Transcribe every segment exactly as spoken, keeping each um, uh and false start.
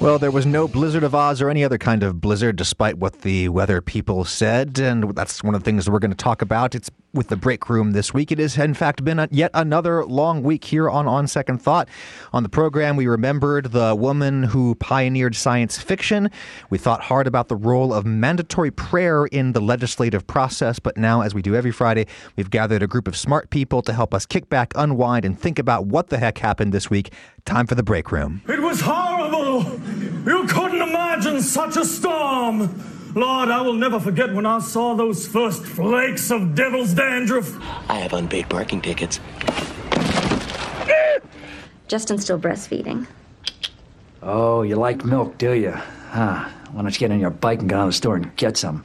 Well, there was no Blizzard of Oz or any other kind of blizzard, despite what the weather people said, and that's one of the things we're going to talk about. It's with the break room this week. It has, in fact, been a, yet another long week here on On Second Thought. On the program, we remembered the woman who pioneered science fiction. We thought hard about the role of mandatory prayer in the legislative process, but now, as we do every Friday, we've gathered a group of smart people to help us kick back, unwind, and think about what the heck happened this week. Time for the break room. It was horrible! You couldn't imagine such a storm! Lord, I will never forget when I saw those first flakes of devil's dandruff. I have unpaid parking tickets. Justin's still breastfeeding. Oh, you like milk, do you? Huh. Why don't you get on your bike and go down to the store and get some?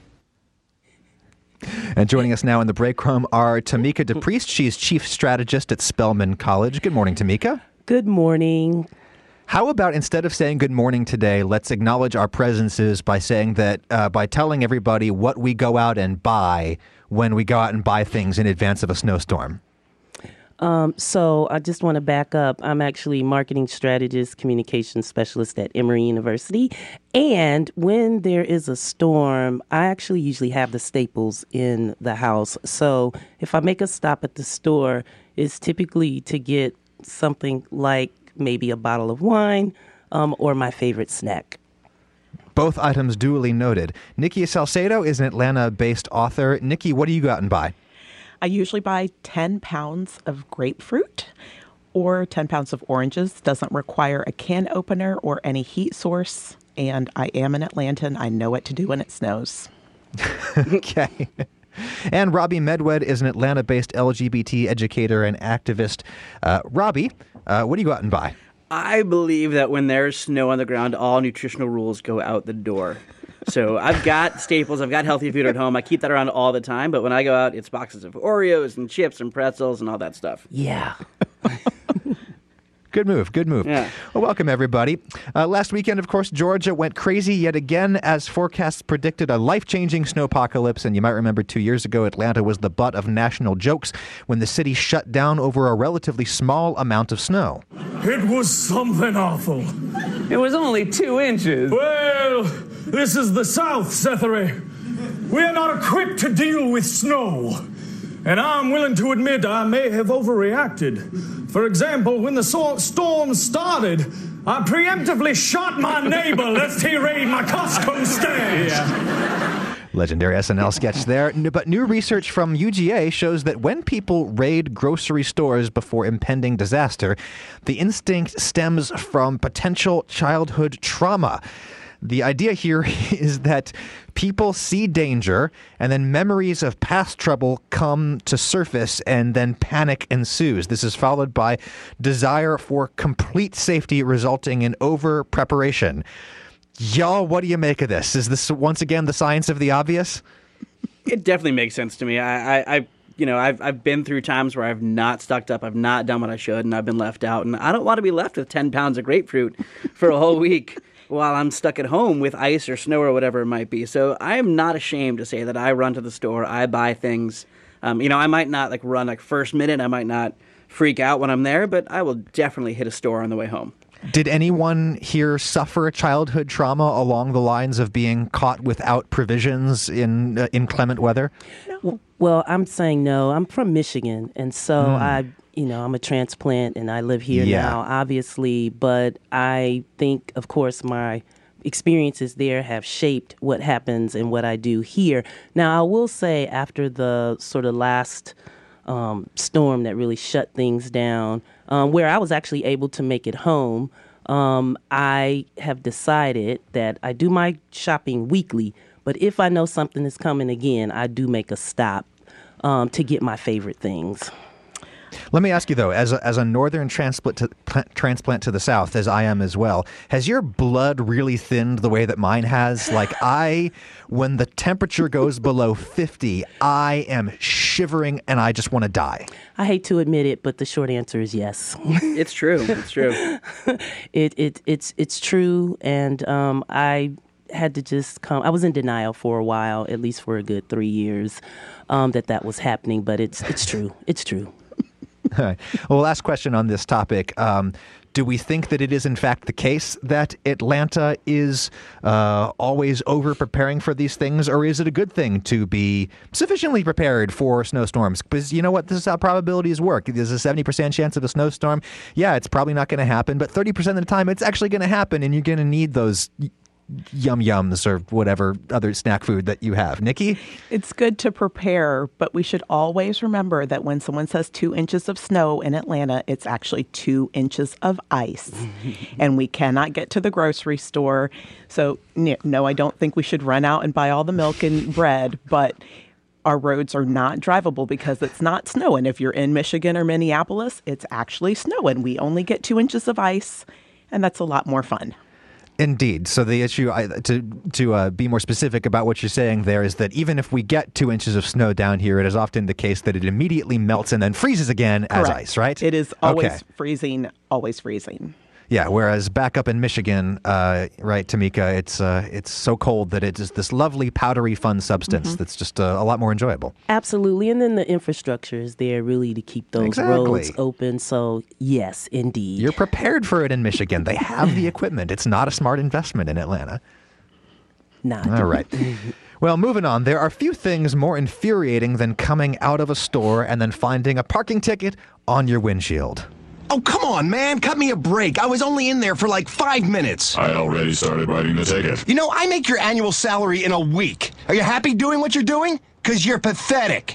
And joining us now in the break room are Tamika DePriest. She's chief strategist at Spelman College. Good morning, Tamika. Good morning. How about instead of saying good morning today, let's acknowledge our presences by saying that, uh, by telling everybody what we go out and buy when we go out and buy things in advance of a snowstorm? Um, so I just want to back up. I'm actually marketing strategist, communications specialist at Emory University. And when there is a storm, I actually usually have the staples in the house. So if I make a stop at the store, it's typically to get something like maybe a bottle of wine um, or my favorite snack. Both items duly noted. Nikki Salcedo is an Atlanta-based author. Nikki, what do you go out and buy? I usually buy ten pounds of grapefruit or ten pounds of oranges. Doesn't require a can opener or any heat source. And I am an Atlantan. I know what to do when it snows. Okay. And Robbie Medwed is an Atlanta-based L G B T educator and activist. Uh, Robbie, uh, what do you go out and buy? I believe that when there's snow on the ground, all nutritional rules go out the door. So I've got staples. I've got healthy food at home. I keep that around all the time. But when I go out, it's boxes of Oreos and chips and pretzels and all that stuff. Yeah. Good move. Good move. Yeah. Well, welcome, everybody. Uh, last weekend, of course, Georgia went crazy yet again as forecasts predicted a life-changing snowpocalypse. And you might remember two years ago, Atlanta was the butt of national jokes when the city shut down over a relatively small amount of snow. It was something awful. It was only two inches. Well, this is the South, Cethery. We are not equipped to deal with snow. And I'm willing to admit I may have overreacted. For example, when the so- storm started, I preemptively shot my neighbor lest he raid my Costco stash. Yeah. Legendary S N L sketch there. But new research from U G A shows that when people raid grocery stores before impending disaster, the instinct stems from potential childhood trauma. The idea here is that people see danger and then memories of past trouble come to surface and then panic ensues. This is followed by desire for complete safety resulting in over preparation. Y'all, what do you make of this? Is this once again the science of the obvious? It definitely makes sense to me. I, I, I you know, I've I've been through times where I've not stocked up, I've not done what I should, and I've been left out. And I don't want to be left with ten pounds of grapefruit for a whole week while I'm stuck at home with ice or snow or whatever it might be. So I am not ashamed to say that I run to the store, I buy things. Um, you know, I might not like run like first minute, I might not freak out when I'm there, but I will definitely hit a store on the way home. Did anyone here suffer childhood trauma along the lines of being caught without provisions in uh, inclement weather? No. Well, I'm saying no. I'm from Michigan, and so mm. I... You know, I'm a transplant and I live here yeah. now, obviously, but I think, of course, my experiences there have shaped what happens and what I do here. Now, I will say after the sort of last um, storm that really shut things down, um, where I was actually able to make it home, um, I have decided that I do my shopping weekly, but if I know something is coming again, I do make a stop um, to get my favorite things. Let me ask you, though, as a, as a northern transplant to, transplant to the South, as I am as well, has your blood really thinned the way that mine has? Like, I, when the temperature goes below fifty, I am shivering and I just want to die. I hate to admit it, but the short answer is yes. It's true. It's true. it, it It's it's true, and um, I had to just come. I was in denial for a while, at least for a good three years, um, that that was happening, but it's it's true. It's true. All right. Well, last question on this topic. Um, Do we think that it is in fact the case that Atlanta is uh, always over preparing for these things, or is it a good thing to be sufficiently prepared for snowstorms? Because you know what, this is how probabilities work. There's a seventy percent chance of a snowstorm. Yeah, it's probably not going to happen, but thirty percent of the time it's actually going to happen, and you're going to need those yum yums or whatever other snack food that you have. Nikki? It's good to prepare, but we should always remember that when someone says two inches of snow in Atlanta, it's actually two inches of ice. And we cannot get to the grocery store. So, no, I don't think we should run out and buy all the milk and bread, but our roads are not drivable because it's not snowing. If you're in Michigan or Minneapolis, it's actually snowing. We only get two inches of ice, and that's a lot more fun. Indeed. So the issue, I, to to uh, be more specific about what you're saying there, is that even if we get two inches of snow down here, it is often the case that it immediately melts and then freezes again as Correct. ice, right? It is always okay. freezing, always freezing. Yeah, whereas back up in Michigan, uh, right, Tamika, it's uh, it's so cold that it is this lovely, powdery, fun substance Mm-hmm. that's just uh, a lot more enjoyable. Absolutely. And then the infrastructure is there really to keep those Exactly. roads open. So, yes, indeed. You're prepared for it in Michigan. They have the equipment. It's not a smart investment in Atlanta. Not. All right. Well, moving on, there are few things more infuriating than coming out of a store and then finding a parking ticket on your windshield. Oh, come on, man. Cut me a break. I was only in there for like five minutes. I already started writing the ticket. You know, I make your annual salary in a week. Are you happy doing what you're doing? Because you're pathetic.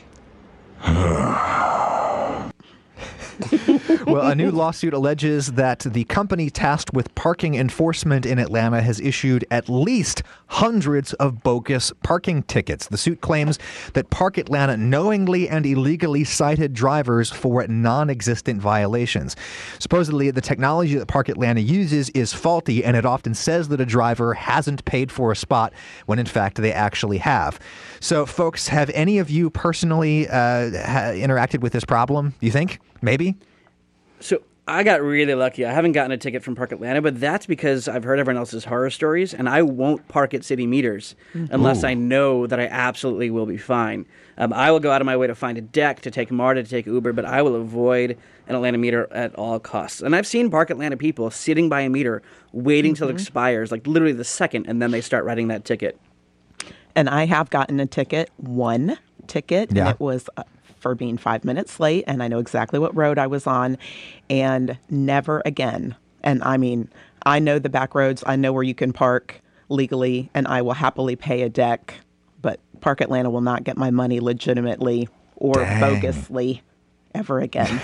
Well, a new lawsuit alleges that the company tasked with parking enforcement in Atlanta has issued at least hundreds of bogus parking tickets. The suit claims that Park Atlanta knowingly and illegally cited drivers for non-existent violations. Supposedly, the technology that Park Atlanta uses is faulty, and it often says that a driver hasn't paid for a spot when, in fact, they actually have. So, folks, have any of you personally uh, ha- interacted with this problem, do you think? Maybe? So I got really lucky. I haven't gotten a ticket from Park Atlanta, but that's because I've heard everyone else's horror stories, and I won't park at city meters unless Ooh. I know that I absolutely will be fine. Um, I will go out of my way to find a deck, to take MARTA, to take Uber, but I will avoid an Atlanta meter at all costs. And I've seen Park Atlanta people sitting by a meter waiting till it expires, like literally the second, and then they start writing that ticket. And I have gotten a ticket, one ticket, Yeah. and it was uh, for being five minutes late, and I know exactly what road I was on, and never again. And I mean, I know the back roads, I know where you can park legally, and I will happily pay a deck, but Park Atlanta will not get my money legitimately or Dang. bogusly ever again.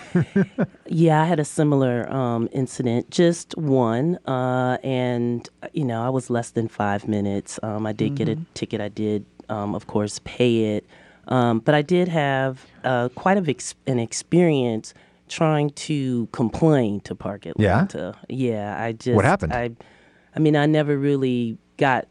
Yeah, I had a similar um, incident, just one, uh, and, you know, I was less than five minutes. Um, I did get a ticket. I did, um, of course, pay it. Um, but I did have uh, quite of ex- an experience trying to complain to Park Atlanta. Yeah, yeah I just... What happened? I, I mean, I never really got...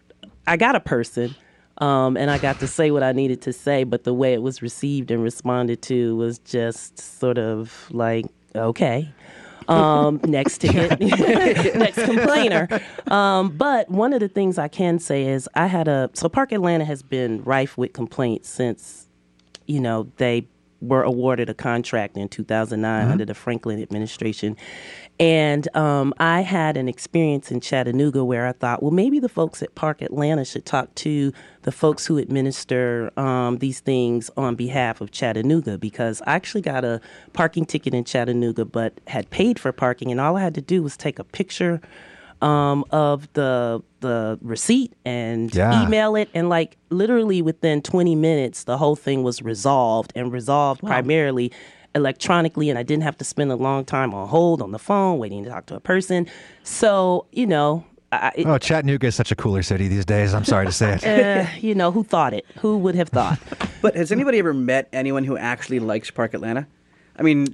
I got a person, um, and I got to say what I needed to say, but the way it was received and responded to was just sort of like, okay. Um, next ticket, next complainer. Um, but one of the things I can say is I had a, so Park Atlanta has been rife with complaints since, you know, they were awarded a contract in two thousand nine Mm-hmm. under the Franklin administration. And um, I had an experience in Chattanooga where I thought, well, maybe the folks at Park Atlanta should talk to the folks who administer um, these things on behalf of Chattanooga, because I actually got a parking ticket in Chattanooga but had paid for parking, and all I had to do was take a picture um, of the the receipt and Yeah. email it, and like literally within twenty minutes, the whole thing was resolved and resolved primarily electronically, and I didn't have to spend a long time on hold on the phone waiting to talk to a person. So, you know, I, it, Oh, Chattanooga is such a cooler city these days. I'm sorry to say it. uh, you know, who thought it? Who would have thought? But has anybody ever met anyone who actually likes Park Atlanta? I mean,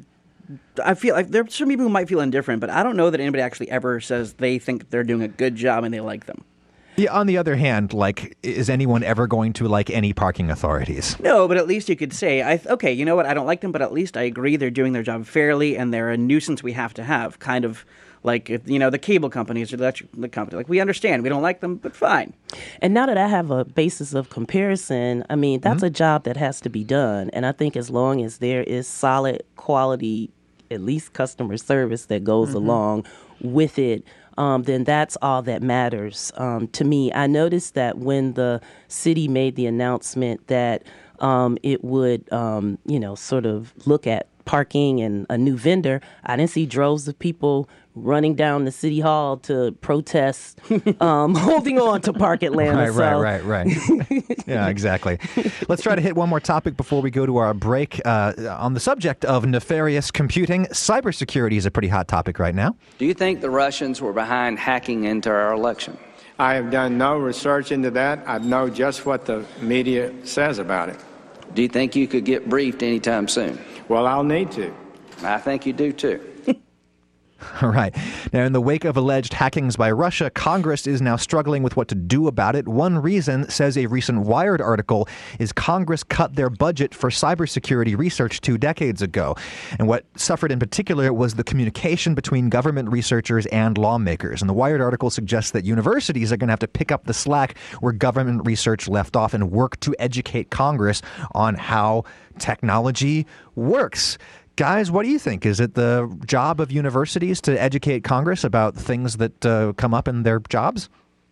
I feel like there are some people who might feel indifferent, but I don't know that anybody actually ever says they think they're doing a good job and they like them. Yeah, on the other hand, like, is anyone ever going to like any parking authorities? No, but at least you could say, I th- okay, you know what, I don't like them, but at least I agree they're doing their job fairly and they're a nuisance we have to have. Kind of like, you know, the cable companies or the electric the company. Like, we understand, we don't like them, but fine. And now that I have a basis of comparison, I mean, that's a job that has to be done. And I think as long as there is solid quality at least customer service that goes mm-hmm. along with it, um, then that's all that matters um, to me. I noticed that when the city made the announcement that um, it would, um, you know, sort of look at parking and a new vendor, I didn't see droves of people running down the city hall to protest um, holding on to Park Atlanta. Right, so. right, right, right. Yeah, exactly. Let's try to hit one more topic before we go to our break. Uh, on the subject of nefarious computing, cybersecurity is a pretty hot topic right now. Do you think the Russians were behind hacking into our election? I have done no research into that. I know just what the media says about it. Do you think you could get briefed anytime soon? Well, I'll need to. I think you do, too. All right. Now, in the wake of alleged hackings by Russia, Congress is now struggling with what to do about it. One reason, says a recent Wired article, is Congress cut their budget for cybersecurity research two decades ago. And what suffered in particular was the communication between government researchers and lawmakers. And the Wired article suggests that universities are going to have to pick up the slack where government research left off and work to educate Congress on how technology works. Guys, what do you think? Is it the job of universities to educate Congress about things that uh, come up in their jobs?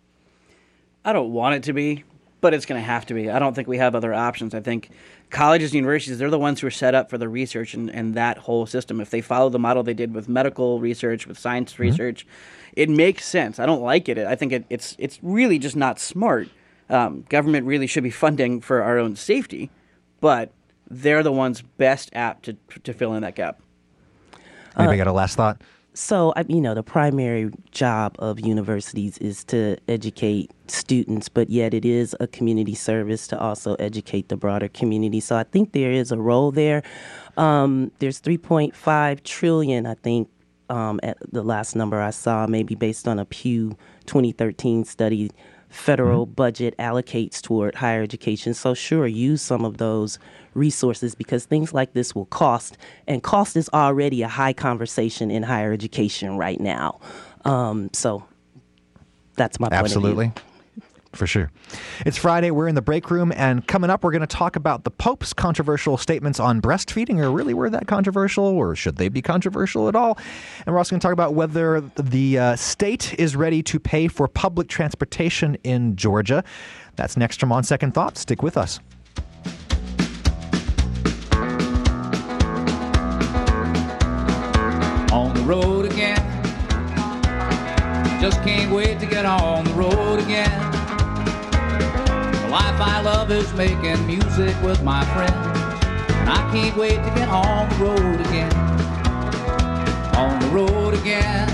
I don't want it to be, but it's going to have to be. I don't think we have other options. I think colleges and universities, they're the ones who are set up for the research and, and that whole system. If they follow the model they did with medical research, with science mm-hmm. research, it makes sense. I don't like it. I think it, it's it's really just not smart. Um, government really should be funding for our own safety, but they're the ones best apt to to fill in that gap. Anybody uh, got a last thought? So, you know, the primary job of universities is to educate students, but yet it is a community service to also educate the broader community. So I think there is a role there. Um, there's three point five trillion dollars, I think, um, at the last number I saw, maybe based on a Pew twenty thirteen study, federal mm-hmm. budget allocates toward higher education. So sure, use some of those resources because things like this will cost, and cost is already a high conversation in higher education right now. Um, so that's my point Absolutely. of view. For sure. It's Friday. We're in the break room, and coming up, we're going to talk about the Pope's controversial statements on breastfeeding. Or really, were that controversial, or should they be controversial at all? And we're also going to talk about whether the uh, state is ready to pay for public transportation in Georgia. That's next from On Second Thought. Stick with us. On the road again. Just can't wait to get on the road again. The life I love is making music with my friends, and I can't wait to get on the road again. On the road again.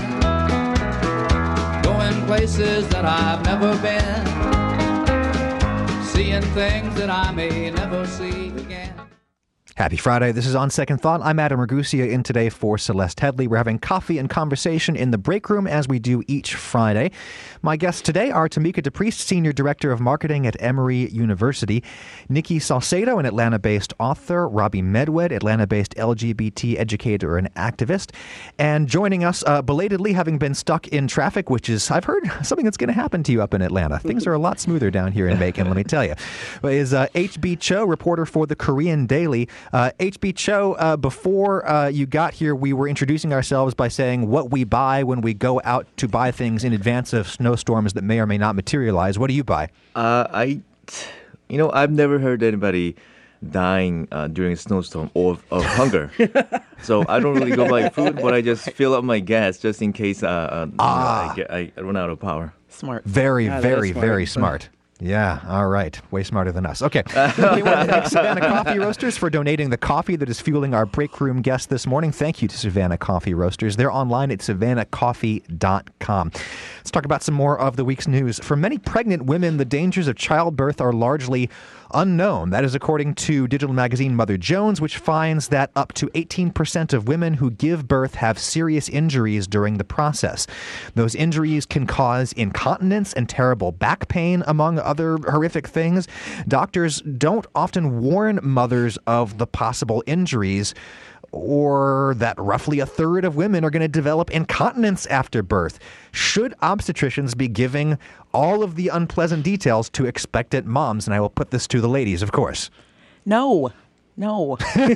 Going places that I've never been. Seeing things that I may never see again. Happy Friday. This is On Second Thought. I'm Adam Ragusia in today for Celeste Headley. We're having coffee and conversation in the break room as we do each Friday. My guests today are Tamika DePriest, Senior Director of Marketing at Emory University, Nikki Salcedo, an Atlanta-based author, Robbie Medwed, Atlanta-based L G B T educator and activist, and joining us uh, belatedly, having been stuck in traffic, which is, I've heard, something that's going to happen to you up in Atlanta. Things are a lot smoother down here in Macon, let me tell you. Is uh, H B Cho, reporter for the Korean Daily. Uh, H B Cho, uh, before uh, you got here, we were introducing ourselves by saying what we buy when we go out to buy things in advance of snowstorms that may or may not materialize. What do you buy? Uh, I, you know, I've never heard anybody dying uh, during a snowstorm or of hunger. So I don't really go buy food, but I just fill up my gas just in case uh, uh, ah. you know, I, get, I run out of power. Smart. Very, yeah, very, smart. very smart. Yeah, all right. Way smarter than us. Okay. We want to thank Savannah Coffee Roasters for donating the coffee that is fueling our break room guest this morning. Thank you to Savannah Coffee Roasters. They're online at savannah coffee dot com. Let's talk about some more of the week's news. For many pregnant women, the dangers of childbirth are largely unknown. That is according to digital magazine Mother Jones, which finds that up to eighteen percent of women who give birth have serious injuries during the process. Those injuries can cause incontinence and terrible back pain, among other horrific things. Doctors don't often warn mothers of the possible injuries, or that roughly a third of women are going to develop incontinence after birth. Should obstetricians be giving all of the unpleasant details to expectant moms? And I will put this to the ladies, of course. No. No.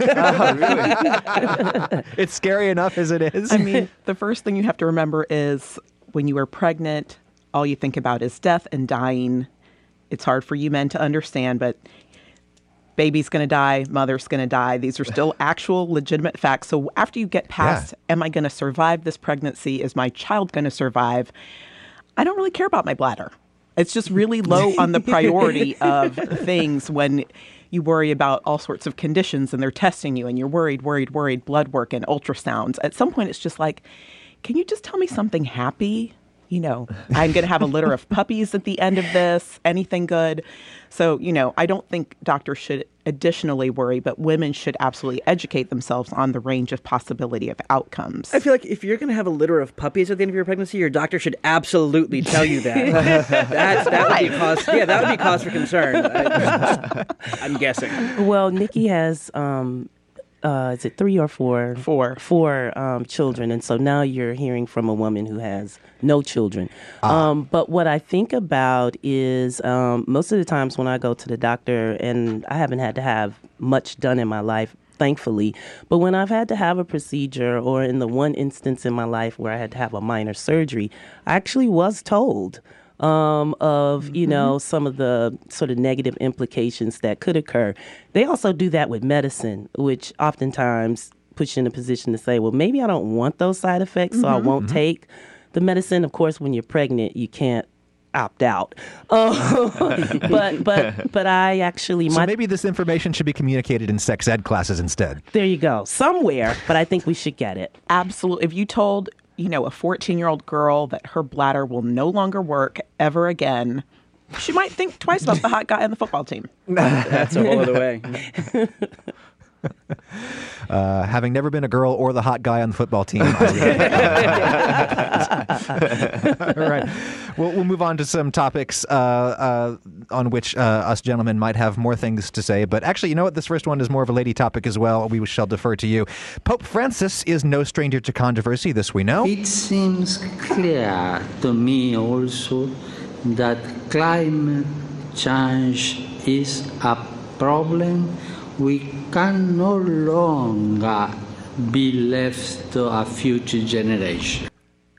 It's scary enough as it is. I mean, the first thing you have to remember is when you are pregnant, all you think about is death and dying. It's hard for you men to understand, but baby's going to die, mother's going to die. These are still actual legitimate facts. So after you get past, yeah. am I going to survive this pregnancy? Is my child going to survive? I don't really care about my bladder. It's just really low on the priority of things when you worry about all sorts of conditions and they're testing you and you're worried, worried, worried, blood work and ultrasounds. At some point, it's just like, can you just tell me something happy? You know, I'm going to have a litter of puppies at the end of this, anything good. So, you know, I don't think doctors should additionally worry, but women should absolutely educate themselves on the range of possibility of outcomes. I feel like if you're going to have a litter of puppies at the end of your pregnancy, your doctor should absolutely tell you that. That's, that would be cause, yeah, that would be cause for concern. I, I'm guessing. Well, Nikki has... Um, Uh, is it three or four? Four. Four um, children. And so now you're hearing from a woman who has no children. Uh. Um, but what I think about is um, most of the times when I go to the doctor, and I haven't had to have much done in my life, thankfully, but when I've had to have a procedure or in the one instance in my life where I had to have a minor surgery, I actually was told Um, of, you know, some of the sort of negative implications that could occur. They also do that with medicine, which oftentimes puts you in a position to say, well, maybe I don't want those side effects, so mm-hmm. I won't mm-hmm. take the medicine. Of course, when you're pregnant, you can't opt out. Uh, but but but I actually... So my, maybe this information should be communicated in sex ed classes instead. There you go. Somewhere, but I think we should get it. Absolutely. If you told... you know, a fourteen-year-old girl that her bladder will no longer work ever again, she might think twice about the hot guy on the football team. That's a whole other way. Uh, having never been a girl or the hot guy on the football team. I really All right. Well, we'll move on to some topics uh, uh, on which uh, us gentlemen might have more things to say. But actually, you know what? This first one is more of a lady topic as well. We shall defer to you. Pope Francis is no stranger to controversy, this we know. It seems clear to me also that climate change is a problem we can no longer be left to a future generation.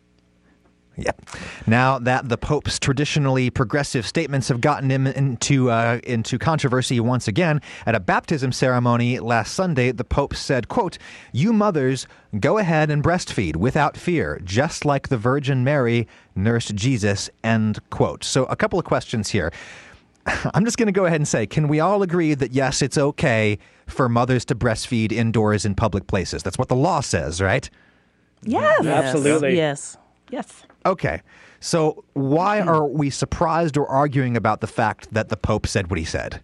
Yeah. Now that the Pope's traditionally progressive statements have gotten him into uh, into controversy once again, at a baptism ceremony last Sunday, the Pope said, quote, "You mothers, go ahead and breastfeed without fear, just like the Virgin Mary nursed Jesus," end quote. So a couple of questions here. I'm just going to go ahead and say, can we all agree that, yes, it's okay for mothers to breastfeed indoors in public places? That's what the law says, right? Yes. yes. Absolutely. Yes. Yes. Okay. So why are we surprised or arguing about the fact that the Pope said what he said?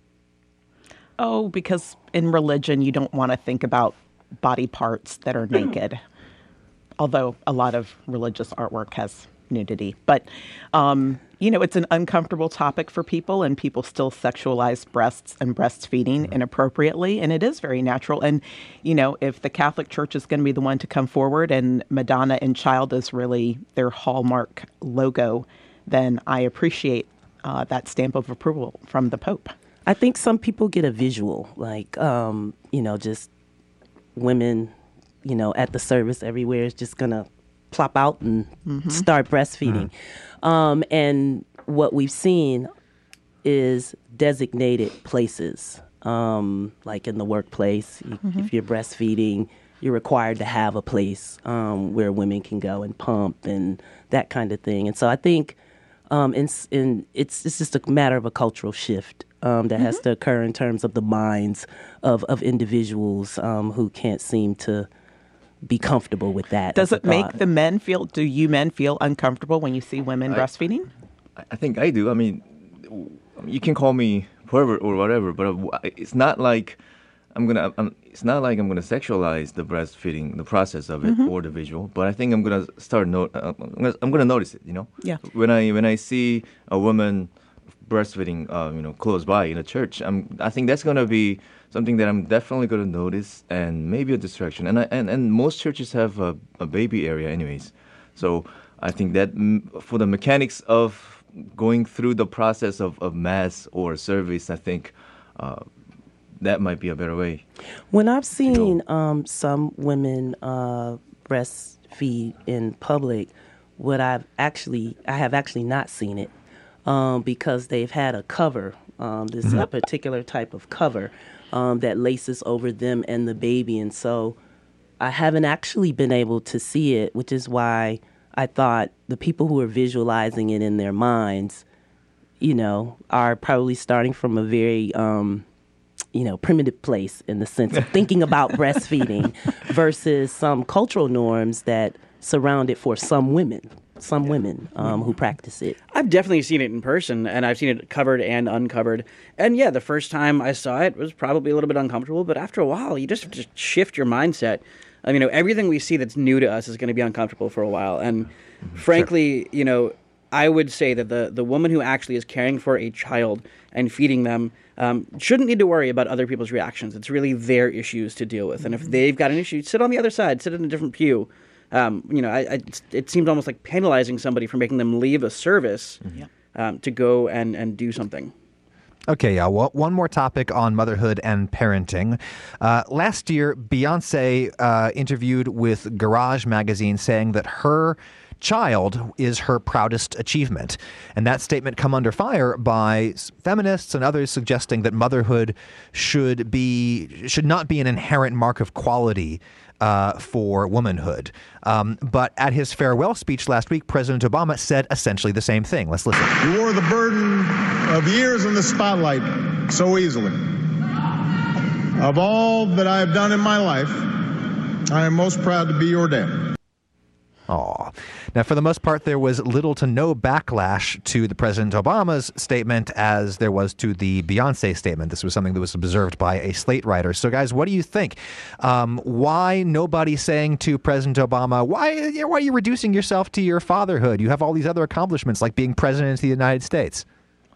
Oh, because in religion, you don't want to think about body parts that are naked. Although a lot of religious artwork has nudity. But, um, you know, it's an uncomfortable topic for people, and people still sexualize breasts and breastfeeding inappropriately, and it is very natural. And, you know, if the Catholic Church is going to be the one to come forward and Madonna and Child is really their hallmark logo, then I appreciate uh, that stamp of approval from the Pope. I think some people get a visual, like, um, you know, just women, you know, at the service everywhere is just going to plop out and mm-hmm. start breastfeeding. Mm-hmm. Um, and what we've seen is designated places, um, like in the workplace. Mm-hmm. If you're breastfeeding, you're required to have a place um, where women can go and pump and that kind of thing. And so I think um, in, in, it's, it's just a matter of a cultural shift um, that mm-hmm. has to occur in terms of the minds of, of individuals um, who can't seem to be comfortable with that. Does it make the men feel, do you men feel uncomfortable when you see women I, breastfeeding? I think I do. I mean, you can call me pervert or whatever, but it's not like I'm going to, it's not like I'm going to sexualize the breastfeeding, the process of it mm-hmm. or the visual, but I think I'm going to start, no, uh, I'm going to notice it, you know? Yeah. When I, when I see a woman breastfeeding, uh, you know, close by in a church, I'm, I think that's going to be something that I'm definitely going to notice, and maybe a distraction. And I, and, and most churches have a, a baby area anyways. So I think that m- for the mechanics of going through the process of, of mass or service, I think uh, that might be a better way. When I've seen um, some women uh, breastfeed in public, what I've actually, I have actually not seen it um, because they've had a cover, um, this mm-hmm. a particular type of cover um, that laces over them and the baby. And so I haven't actually been able to see it, which is why I thought the people who are visualizing it in their minds, you know, are probably starting from a very, um, you know, primitive place in the sense of thinking about breastfeeding versus some cultural norms that surround it for some women, some women um, who practice it. I've definitely seen it in person, and I've seen it covered and uncovered. And yeah, the first time I saw it was probably a little bit uncomfortable, but after a while, you just, just shift your mindset. I mean, you know, everything we see that's new to us is going to be uncomfortable for a while. And frankly, sure. you know, I would say that the, the woman who actually is caring for a child and feeding them um, shouldn't need to worry about other people's reactions. It's really their issues to deal with. And if they've got an issue, sit on the other side, sit in a different pew. Um, you know, I, I, it seems almost like penalizing somebody for making them leave a service mm-hmm. um, to go and, and do something. Okay, yeah. Well, one more topic on motherhood and parenting. Uh, last year, Beyonce uh, interviewed with Garage magazine saying that her child is her proudest achievement. And that statement come under fire by feminists and others suggesting that motherhood should be should not be an inherent mark of quality uh, for womanhood. Um, but at his farewell speech last week, President Obama said essentially the same thing. Let's listen. You wore the burden of years in the spotlight so easily. Of all that I have done in my life, I am most proud to be your dad. Aw. Now, for the most part, there was little to no backlash to the President Obama's statement as there was to the Beyonce statement. This was something that was observed by a Slate writer. So, guys, what do you think? Um, why nobody saying to President Obama, why, why are you reducing yourself to your fatherhood? You have all these other accomplishments like being president of the United States.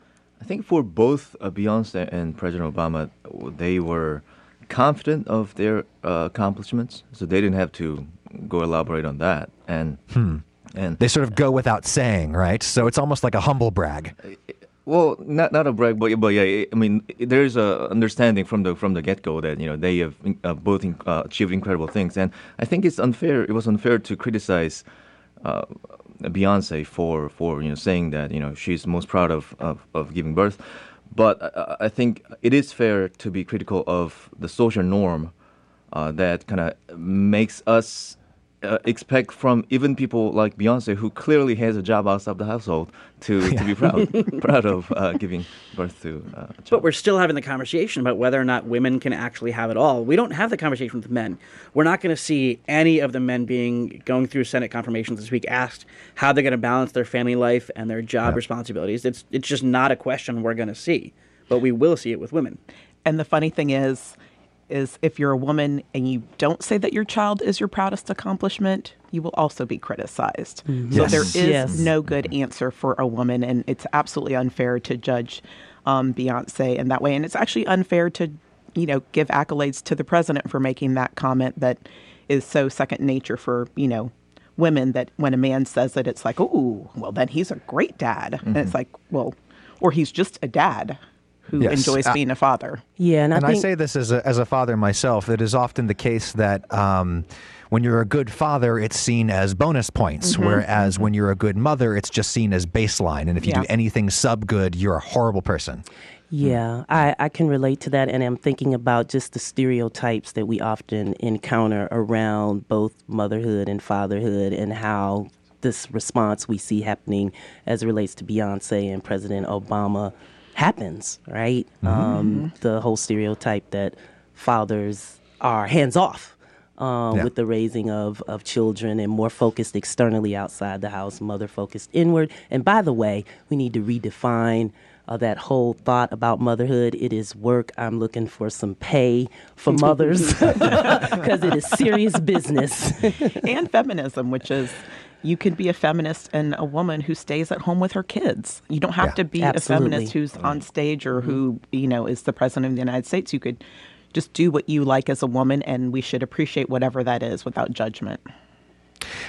I think for both uh, Beyonce and President Obama, they were confident of their uh, accomplishments, so they didn't have to go elaborate on that. And hmm. and they sort of go without saying, right? So it's almost like a humble brag. Well, not not a brag, but but yeah, I mean, there's a understanding from the from the get go that you know they have uh, both in, uh, achieved incredible things, and I think it's unfair. It was unfair to criticize uh, Beyonce for for you know saying that you know she's most proud of of, of giving birth, but I, I think it is fair to be critical of the social norm uh, that kind of makes us. Uh, expect from even people like Beyonce, who clearly has a job outside the household, to, yeah. to be proud proud of uh, giving birth to uh, a child. But we're still having the conversation about whether or not women can actually have it all. We don't have the conversation with men. We're not going to see any of the men being going through Senate confirmations this week asked how they're going to balance their family life and their job yeah. responsibilities. It's it's just not a question we're going to see, but we will see it with women. And the funny thing is, is if you're a woman and you don't say that your child is your proudest accomplishment, you will also be criticized. Mm-hmm. So yes. there is yes. no good answer for a woman, and it's absolutely unfair to judge um, Beyonce in that way. And it's actually unfair to, you know, give accolades to the president for making that comment that is so second nature for, you know, women, that when a man says it, it's like, oh, well, then he's a great dad. Mm-hmm. And it's like, well, or he's just a dad who yes. enjoys being a father. Yeah, and, I, and think... I say this as a, as a father myself. It is often the case that um, when you're a good father, it's seen as bonus points, mm-hmm. whereas mm-hmm. when you're a good mother, it's just seen as baseline. And if you yeah. do anything sub-good, you're a horrible person. Yeah, I, I can relate to that, and I'm thinking about just the stereotypes that we often encounter around both motherhood and fatherhood, and how this response we see happening as it relates to Beyonce and President Obama happens, right? Mm-hmm. Um, the whole stereotype that fathers are hands-off um, yeah. with the raising of, of children and more focused externally outside the house, mother-focused inward. And by the way, we need to redefine uh, that whole thought about motherhood. It is work. I'm looking for some pay for mothers because it is serious business. And feminism, which is... You could be a feminist and a woman who stays at home with her kids. You don't have yeah, to be absolutely. a feminist who's on stage or who, you know, is the president of the United States. You could just do what you like as a woman, and we should appreciate whatever that is without judgment.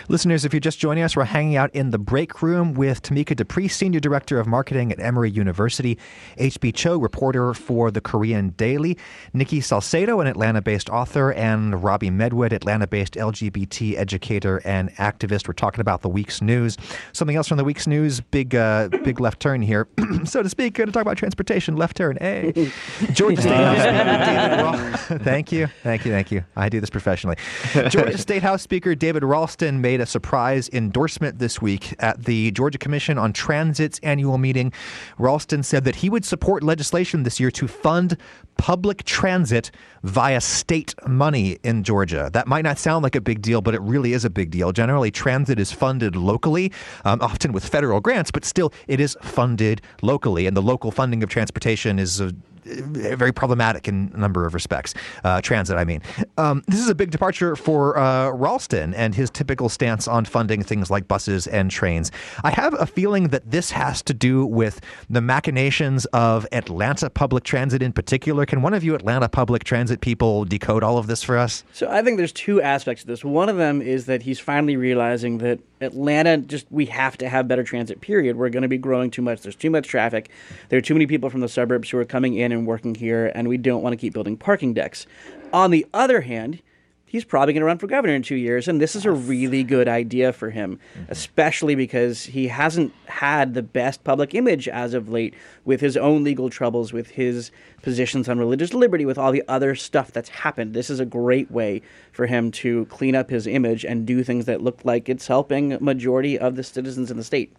Listeners, if you're just joining us, we're hanging out in the break room with Tamika Dupree, Senior Director of Marketing at Emory University, H B Cho, reporter for the Korean Daily, Nikki Salcedo, an Atlanta-based author, and Robbie Medwood, Atlanta-based L G B T educator and activist. We're talking about the week's news. Something else from the week's news, big uh, big left turn here, so to speak. Going to talk about transportation, left turn, hey. Georgia State House Speaker David Ralston. Thank you, thank you, thank you. I do this professionally. Georgia State House Speaker David Ralston made a surprise endorsement this week at the Georgia Commission on Transit's annual meeting. Ralston said that he would support legislation this year to fund public transit via state money in Georgia. That might not sound like a big deal, but it really is a big deal. Generally, transit is funded locally, um, often with federal grants, but still it is funded locally. And the local funding of transportation is a very problematic in a number of respects. Uh, transit, I mean. Um, this is a big departure for uh, Ralston and his typical stance on funding things like buses and trains. I have a feeling that this has to do with the machinations of Atlanta Public Transit in particular. Can one of you Atlanta Public Transit people decode all of this for us? So I think there's two aspects to this. One of them is that he's finally realizing that Atlanta, just we have to have better transit, period. We're going to be growing too much. There's too much traffic. There are too many people from the suburbs who are coming in and working here, and we don't want to keep building parking decks. On the other hand, he's probably going to run for governor in two years, and this is a really good idea for him, mm-hmm. especially because he hasn't had the best public image as of late with his own legal troubles, with his positions on religious liberty, with all the other stuff that's happened. This is a great way for him to clean up his image and do things that look like it's helping a majority of the citizens in the state.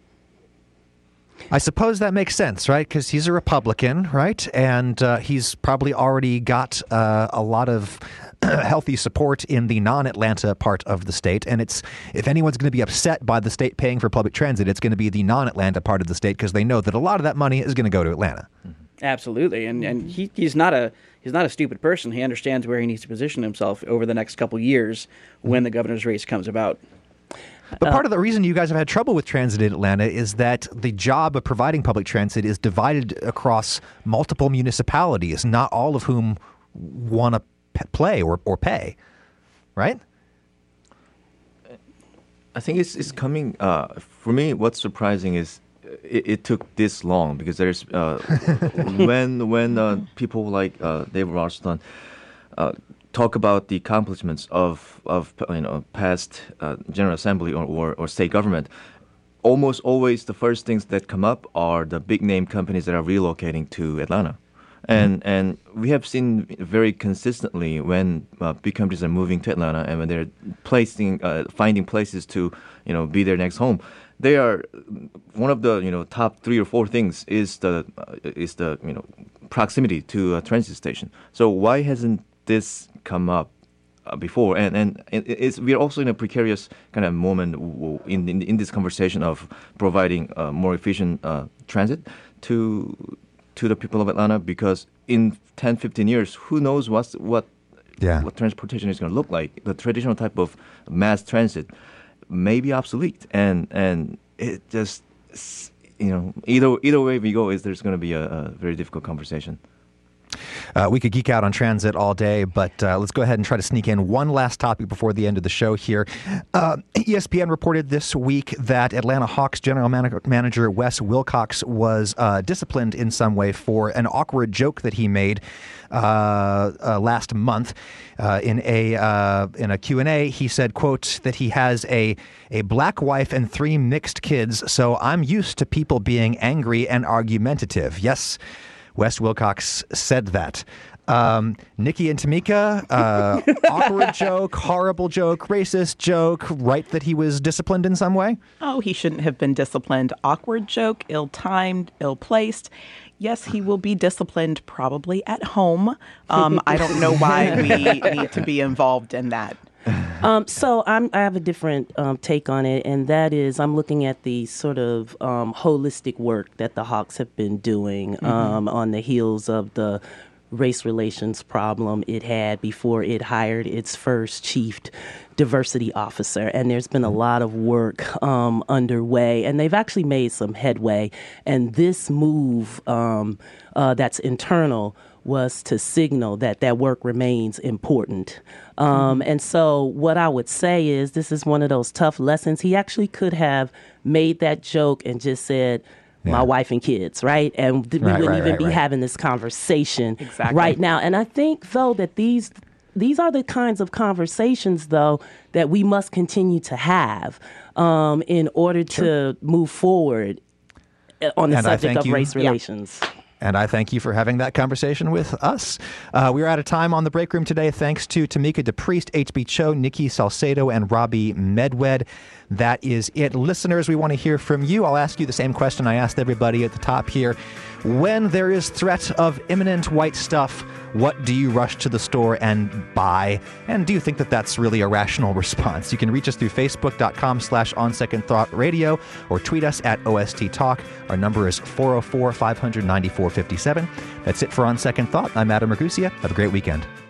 I suppose that makes sense, right? Because he's a Republican, right? And uh, he's probably already got uh, a lot of healthy support in the non-Atlanta part of the state. And it's if anyone's going to be upset by the state paying for public transit, it's going to be the non-Atlanta part of the state because they know that a lot of that money is going to go to Atlanta. Absolutely. And and he, he's not a he's not a stupid person. He understands where he needs to position himself over the next couple years when the governor's race comes about. But part of the reason you guys have had trouble with transit in Atlanta is that the job of providing public transit is divided across multiple municipalities, not all of whom want to p- play or, or pay, right? I think it's it's coming. Uh, for me, what's surprising is it, it took this long because there's uh, when when uh, people like uh, David Ralston uh, talk about the accomplishments of of you know past uh, General Assembly or, or, or state government. Almost always the first things that come up are the big name companies that are relocating to Atlanta. And and we have seen very consistently when uh, big companies are moving to Atlanta and when they're placing uh, finding places to you know be their next home, they are one of the you know top three or four things is the uh, is the you know proximity to a transit station. So why hasn't this come up uh, before? And and it's we're also in a precarious kind of moment in in, in this conversation of providing uh, more efficient uh, transit to. to the people of Atlanta, because in ten, fifteen years, who knows what's, what yeah. what transportation is going to look like. The traditional type of mass transit may be obsolete, and and it just, you know, either either way we go, is there's going to be a, a very difficult conversation. Uh, we could geek out on transit all day, but uh, let's go ahead and try to sneak in one last topic before the end of the show here. Uh, E S P N reported this week that Atlanta Hawks general man- manager Wes Wilcox was uh, disciplined in some way for an awkward joke that he made uh, uh, last month. Uh, in a uh, in a Q and A, he said, quote, that he has a, a black wife and three mixed kids, so I'm used to people being angry and argumentative. Yes, Wes Wilcox said that. Um, Nikki and Tamika, uh, awkward joke, horrible joke, racist joke, right that he was disciplined in some way? Oh, he shouldn't have been disciplined. Awkward joke, ill-timed, ill-placed. Yes, he will be disciplined probably at home. Um, I don't know why we need to be involved in that. Um, so I'm, I have a different um, take on it, and that is I'm looking at the sort of um, holistic work that the Hawks have been doing mm-hmm. um, on the heels of the race relations problem it had before it hired its first chief diversity officer. And there's been a lot of work um, underway, and they've actually made some headway. And this move um, uh, that's internal was to signal that that work remains important. Um, and so what I would say is this is one of those tough lessons. He actually could have made that joke and just said, my Yeah. wife and kids, right? And th- we Right, wouldn't right, even right, be right. having this conversation Exactly. right now. And I think, though, that these these are the kinds of conversations, though, that we must continue to have um, in order to move forward uh, on the And I subject thank of you. race Yeah. relations. And I thank you for having that conversation with us. Uh, we are out of time on the break room today. Thanks to Tamika DePriest, H B Cho, Nikki Salcedo, and Robbie Medwed. That is it. Listeners, we want to hear from you. I'll ask you the same question I asked everybody at the top here. When there is threat of imminent white stuff, what do you rush to the store and buy? And do you think that that's really a rational response? You can reach us through facebook.com slash on second thought radio or tweet us at O S T Talk. Our number is four oh four, five hundred, ninety-four fifty-seven. That's it for On Second Thought. I'm Adam Ragusia. Have a great weekend.